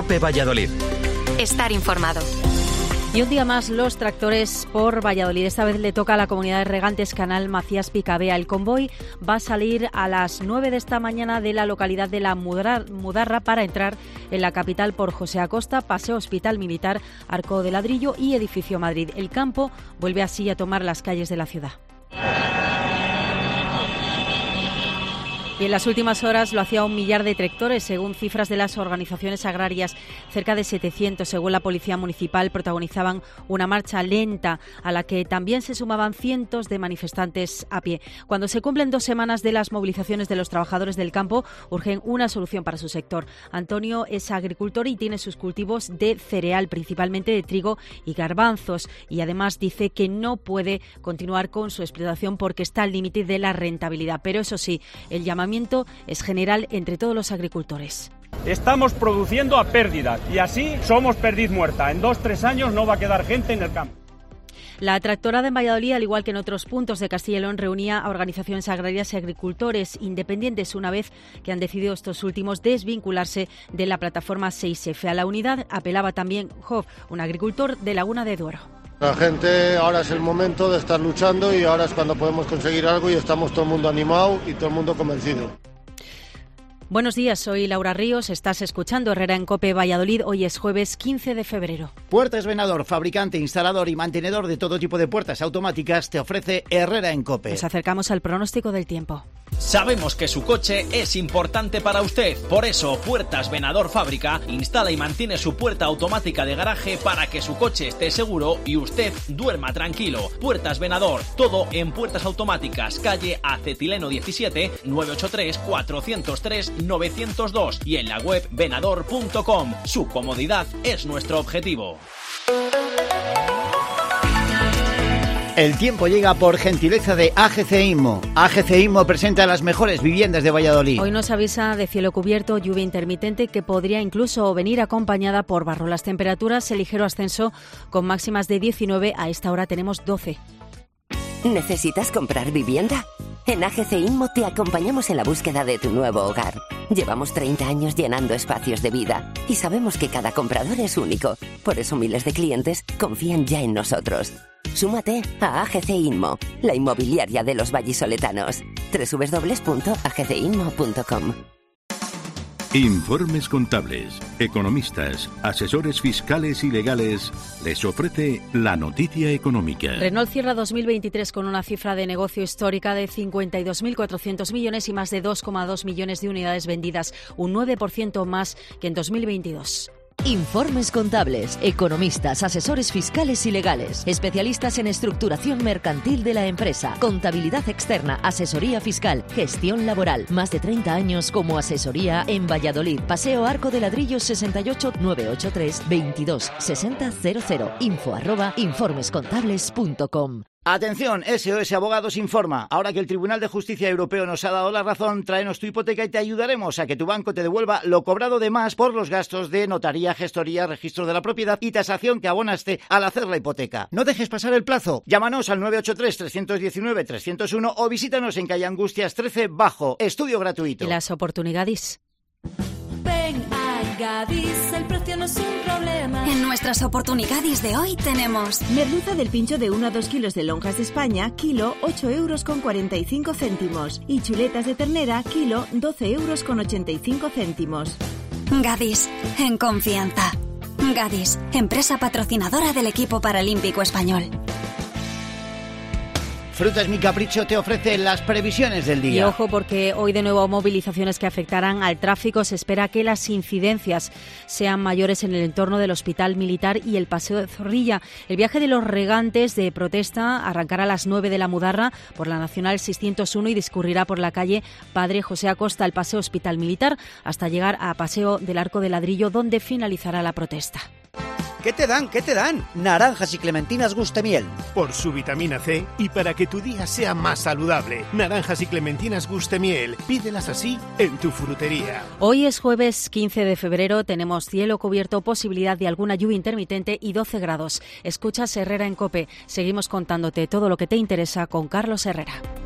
COPE Valladolid. Estar informado. Y un día más los tractores por Valladolid. Esta vez le toca a la comunidad de regantes Canal Macías Picabea. El convoy va a salir a las 9 de esta mañana de la localidad de La Mudarra para entrar en la capital por José Acosta, Paseo Hospital Militar, Arco de Ladrillo y Edificio Madrid. El campo vuelve así a tomar las calles de la ciudad. Y en las últimas horas lo hacía 1 millar de tractores, según cifras de las organizaciones agrarias. Cerca de 700, según la Policía Municipal, protagonizaban una marcha lenta a la que también se sumaban cientos de manifestantes a pie. Cuando se cumplen 2 semanas de las movilizaciones de los trabajadores del campo, urgen una solución para su sector. Antonio es agricultor y tiene sus cultivos de cereal, principalmente de trigo y garbanzos. Y además dice que no puede continuar con su explotación porque está al límite de la rentabilidad. Pero eso sí, el llamamiento es general entre todos los agricultores. Estamos produciendo a pérdida y así somos perdiz muerta. En 2-3 años no va a quedar gente en el campo. La tractorada en Valladolid, al igual que en otros puntos de Castilla y León, reunía a organizaciones agrarias y agricultores independientes una vez que han decidido estos últimos desvincularse de la plataforma 6F. A la unidad apelaba también Job, un agricultor de Laguna de Duero. La gente, ahora es el momento de estar luchando y ahora es cuando podemos conseguir algo y estamos todo el mundo animado y todo el mundo convencido. Buenos días, soy Laura Ríos, estás escuchando Herrera en COPE Valladolid. Hoy es jueves 15 de febrero. Puertas Venador, fabricante, instalador y mantenedor de todo tipo de puertas automáticas, te ofrece Herrera en COPE. Nos acercamos al pronóstico del tiempo. Sabemos que su coche es importante para usted, por eso Puertas Venador Fábrica instala y mantiene su puerta automática de garaje para que su coche esté seguro y usted duerma tranquilo. Puertas Venador, todo en puertas automáticas, calle Acetileno 17, 983 403 902 y en la web venador.com. Su comodidad es nuestro objetivo. El tiempo llega por gentileza de AGC Inmo. AGC Inmo presenta las mejores viviendas de Valladolid. Hoy nos avisa de cielo cubierto, lluvia intermitente que podría incluso venir acompañada por barro. Las temperaturas en ligero ascenso con máximas de 19, a esta hora tenemos 12. ¿Necesitas comprar vivienda? En AGC Inmo te acompañamos en la búsqueda de tu nuevo hogar. Llevamos 30 años llenando espacios de vida y sabemos que cada comprador es único. Por eso miles de clientes confían ya en nosotros. Súmate a AGC Inmo, la inmobiliaria de los vallisoletanos. www.agcinmo.com. Informes Contables, economistas, asesores fiscales y legales les ofrece la noticia económica. Renault cierra 2023 con una cifra de negocio histórica de 52.400 millones y más de 2,2 millones de unidades vendidas, un 9% más que en 2022. Informes Contables, economistas, asesores fiscales y legales, especialistas en estructuración mercantil de la empresa, contabilidad externa, asesoría fiscal, gestión laboral. Más de 30 años como asesoría en Valladolid. Paseo Arco de Ladrillo 68 983 22 60 00. info@informescontables.com. Atención, SOS Abogados informa. Ahora que el Tribunal de Justicia Europeo nos ha dado la razón, tráenos tu hipoteca y te ayudaremos a que tu banco te devuelva lo cobrado de más por los gastos de notaría, gestoría, registro de la propiedad y tasación que abonaste al hacer la hipoteca. No dejes pasar el plazo. Llámanos al 983-319-301 o visítanos en calle Angustias 13 Bajo. Estudio gratuito. Y las oportunidades. Ven a Gadis, el precio no es un problema. En nuestras oportunidades de hoy tenemos merluza del pincho de 1 a 2 kilos de lonjas de España, kilo 8,45 €. Y chuletas de ternera, kilo 12,85 €. Gadis, en confianza. Gadis, empresa patrocinadora del equipo paralímpico español. Frutas Mi Capricho te ofrece las previsiones del día. Y ojo, porque hoy de nuevo movilizaciones que afectarán al tráfico. Se espera que las incidencias sean mayores en el entorno del Hospital Militar y el Paseo de Zorrilla. El viaje de los regantes de protesta arrancará a las 9 de La Mudarra por la Nacional 601 y discurrirá por la calle Padre José Acosta al Paseo Hospital Militar hasta llegar a Paseo del Arco de Ladrillo, donde finalizará la protesta. ¿Qué te dan? ¿Qué te dan? Naranjas y clementinas Gustemiel. Por su vitamina C y para que tu día sea más saludable. Naranjas y clementinas Gustemiel. Pídelas así en tu frutería. Hoy es jueves 15 de febrero. Tenemos cielo cubierto, posibilidad de alguna lluvia intermitente y 12 grados. Escuchas Herrera en COPE. Seguimos contándote todo lo que te interesa con Carlos Herrera.